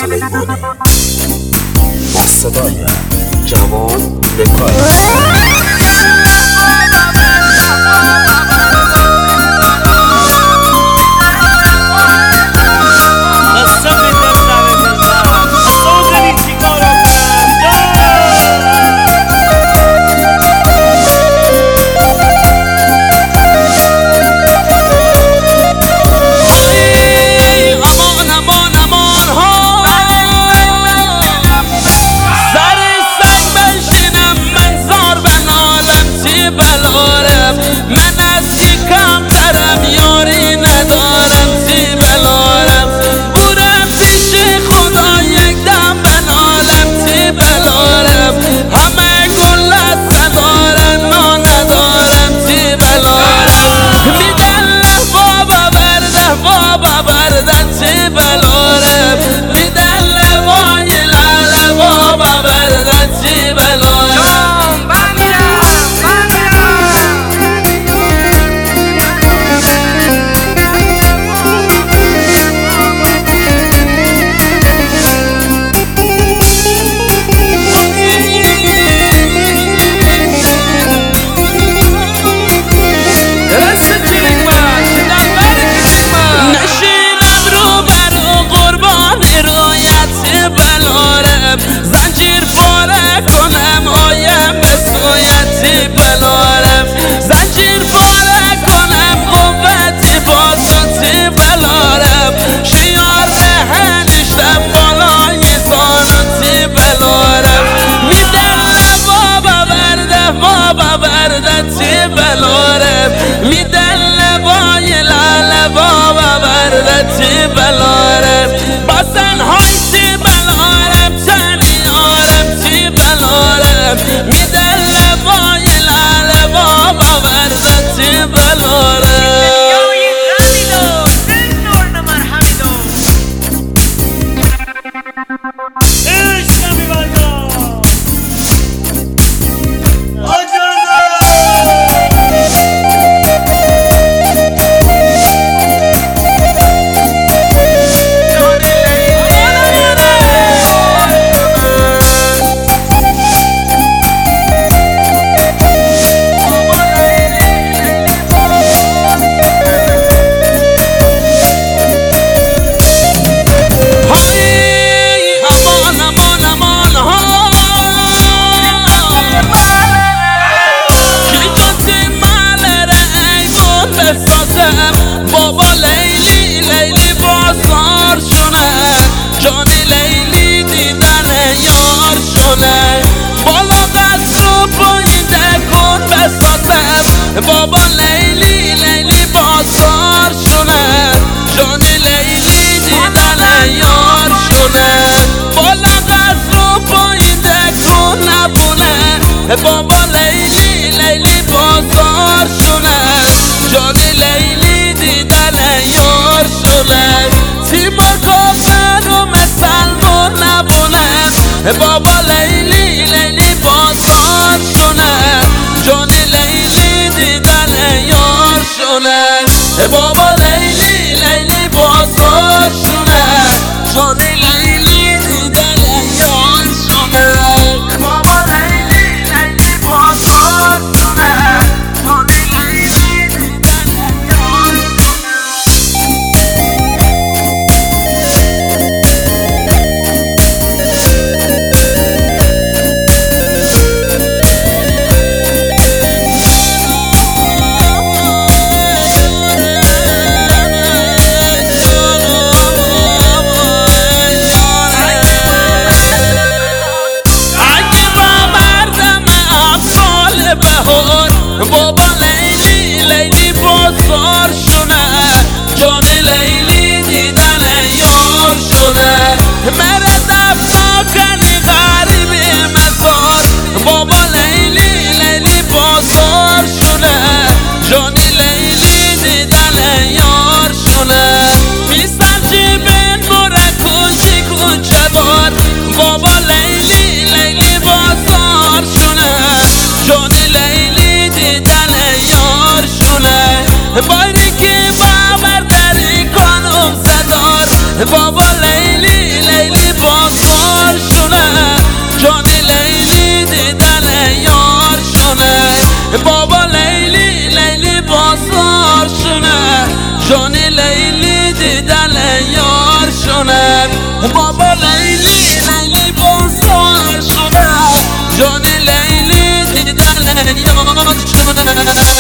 سلیمانی با صدای جواد لکای زنجیر پاره کنم آیم به سویتی بلارم زنجیر پاره کنم قوتی بازاتی بلارم شیار به هنشتم بالای زانتی بلارم میدن بابا برده تی بلارم میدن لبای لاله بابا برده تی بلارم باسن های تی بلارم میدن لبای لاله بابا بردتی بلاره بابا لیلی لیلی بازار شونه جانی لیلی دیدن یار شونه بالا قصر و پایینده کن بسازم بابا لیلی لیلی بازار شونه جانی لیلی دیدن یار شونه بالا قصر و پایینده کن نبونه بابا لیلی لیلی بازار شونه جانی لیلی دیدن یار شونه تیما کافر و مسلمان نبونن بابا لیلی لیلی بازار شونه جانی لیلی دیدن یار شونه بابا لیلی لیلی بازار شونه جانی لیلی دیدن یار شونه بابا لیلی لیلی بازار شونه جانی لیلی بابا لیلی لیلی بازار شونه جانی لیلی دیدن یار شونه مره دفتا کنی غریبی مزار بابا لیلی لیلی بازار شونه جانی لیلی دیدن یار شونه پیسر جیبین بره کوچی کوچه بار بابا لیلی لیلی بازار شونه جانی لیلی دیدن یار شونه باری که باور داری کنم زدار بابا لیلی لیلی جان لیلی دیدن یار شونه بابا لیلی لیلی بازار شونه جان لیلی دیدن یار شونه